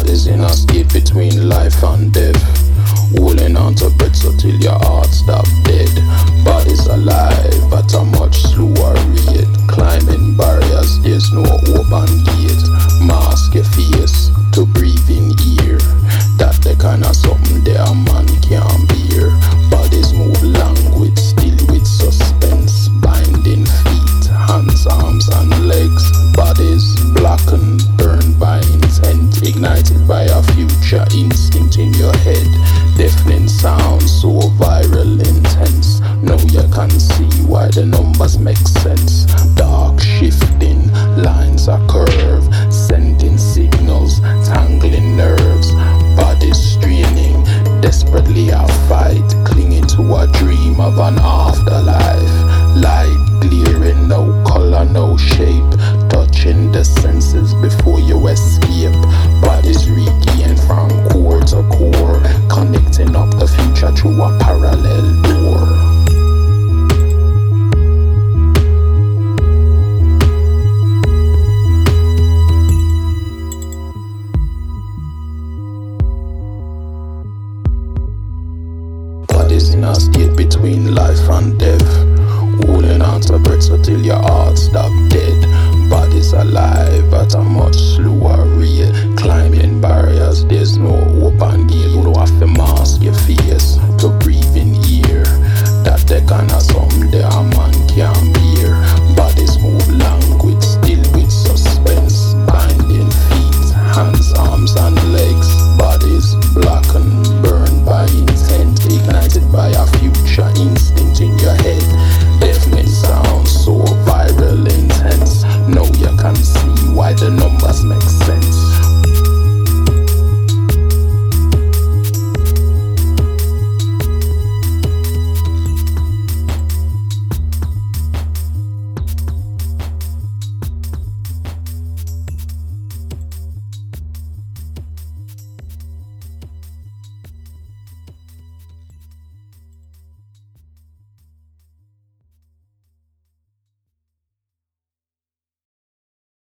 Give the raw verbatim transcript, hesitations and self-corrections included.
Bodies in a state between life and death, holding on to breath so till your heart stop dead. Bodies alive at a much slower rate, climbing barriers, there's no open gate. Mask your face to breathe in ear, that the kind of something there a man can't bear. Bodies move language still with suspense, binding feet, hands, arms and legs. Bodies blackened, burned by intent, ignited by a future instinct in your head. Deafening sound so viral intense, now you can see why the numbers make sense. Dark shifting, lines are curved, sending signals, tangling nerves. Bodies straining, desperately a fight, clinging to a dream of an afterlife. Light glaring, no color, no shape, touching the senses before you escape. Bodies regain from core to core, connecting up the future through a parallel door. Bodies in a state between life and death, holding on to breath so till your heart stop dead. Bodies alive at a much slower rate,